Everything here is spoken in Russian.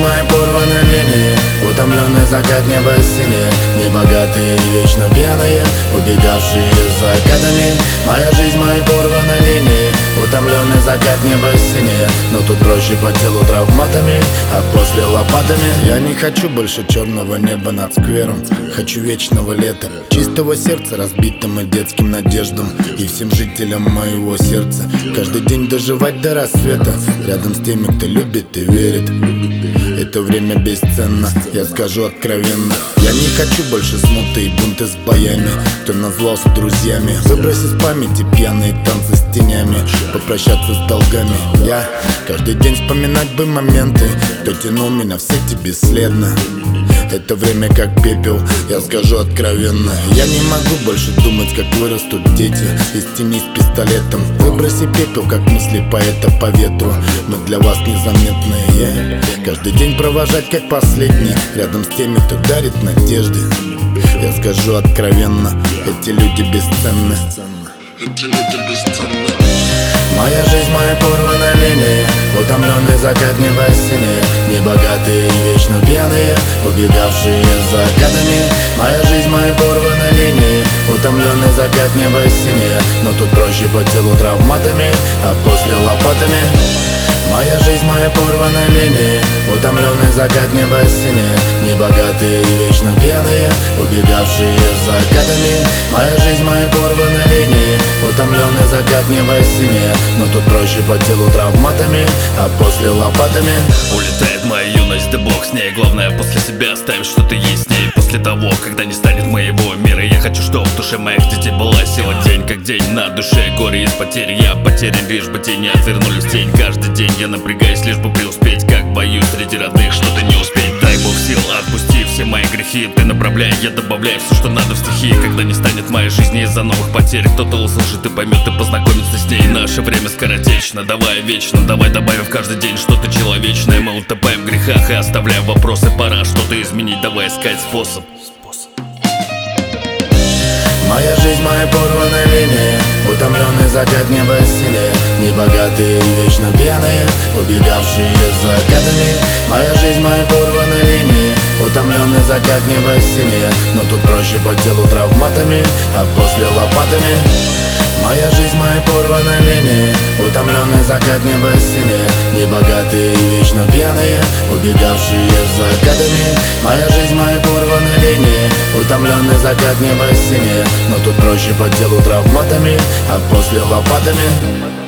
мои порваны линии, утомленный закат неба синее, небогатые и вечно пьяные, убегавшие за закатами. Моя жизнь, мои порваны линии, утомленный закат неба синее, но тут проще по телу травматами, а после лопатами. Я не хочу больше черного неба над сквером, хочу вечного лета, чистого сердца, разбитым и детским надеждам, и всем жителям моего сердца каждый день доживать до рассвета, рядом с теми, кто любит и верит. Это время бесценно, я скажу откровенно. Я не хочу больше смуты и бунты с боями, кто назвал с друзьями, выбросить из памяти пьяные танцы с тенями, попрощаться с долгами. Я каждый день вспоминать бы моменты, кто тянул меня в сети бесследно. Это время как пепел, я скажу откровенно. Я не могу больше думать, как вырастут дети из тени с пистолетом. Выброси пепел, как мысли поэта по ветру. Мы для вас незаметные. Каждый день провожать как последний, рядом с теми, кто дарит надежды. Я скажу откровенно, эти люди бесценны. Моя жизнь, мои порваны линии, утомленный закат неба синее, небогатые и вечно пьяные, убегавшие за закатами. Моя жизнь, мои порваны линии, утомленный закат неба синее, но тут проще по телу травматами, а после лопатами. Моя жизнь, мои порваны линии, утомленный закат неба синее, небогатые и вечно пьяные, убегавшие за закатами. Моя жизнь, мои порваны линии, утомленный закат неба синее, но тут проще по телу травматами, а после лопатами. Улетает моя юность, да бог с ней. Главное после себя оставить что-то есть с ней. После того, когда не станет моего мира, я хочу, чтобы в душе моих детей была сила. День как день, на душе горе из потерь. Я потерян, лишь бы тени отвернулись в тень. Каждый день я напрягаюсь, лишь бы преуспеть. Как боюсь среди родных что-то не успеть. Дай Бог сил, отпусти все мои грехи. Ты направляй, я добавляю все, что надо в стихи. Когда не станет моей жизни из-за новых потерь, кто-то услышит и поймет, и познакомится с ней. Наше время скоротечно, давай вечно, давай добавим в каждый день что-то человечное. Мы утопаем в грехах и оставляем вопросы. Пора что-то изменить, давай искать способ. Моя жизнь, мои порваны линии, утомленный закат неба синее, небогатые и вечно пьяные, убегавшие за закатами. Моя жизнь, мои порваны линии, утомленный закат неба синее, но тут проще по телу травматами, а после лопатами. Моя жизнь, мои порваны линии, утомленный закат неба синее, небогатые и вечно пьяные, убегавшие за закатами. Моя жизнь, мои порваны линии, утомленный закат неба синее, но тут проще по телу травматами, а после лопатами.